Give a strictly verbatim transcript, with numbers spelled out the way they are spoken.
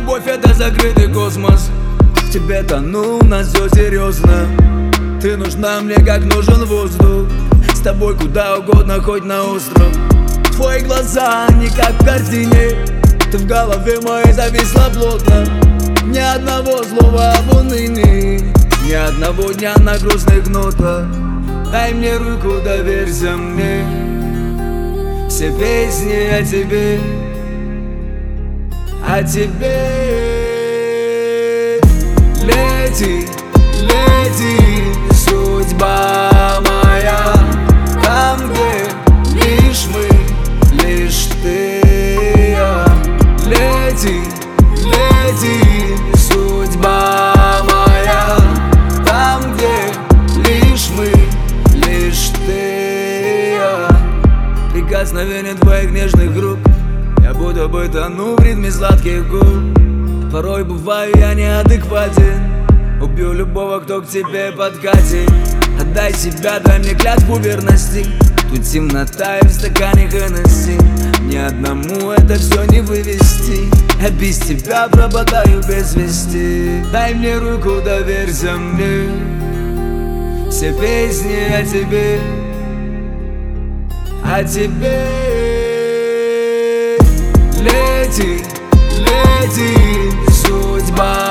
любовь это закрытый космос. В тебе тону, у нас все серьезно. Ты нужна мне, как нужен воздух. С тобой куда угодно, хоть на остров. Твои глаза не как в картине. Ты в голове моей зависла плотно. Ни одного слова об унынии, ни одного дня на грустных нотах. Дай мне руку, доверься мне. Все песни о тебе, о тебе. Лети, лети, судьба моя, там, где лишь мы, лишь ты и я. Лети, лети, судьба моя, там, где лишь мы, лишь ты и я. Прикосновение твоих нежных рук, я будто бы тону в ритме сладких губ. Порой бываю я неадекватен, убью любого, кто к тебе подкатит. Отдай себя, дай мне клятву верности. Тут темнота и в стакане Хеннесси. Ни одному это все не вывести. Я без тебя пропадаю без вести. Дай мне руку, доверься мне. Все песни о тебе, о тебе. Лети, лети, судьба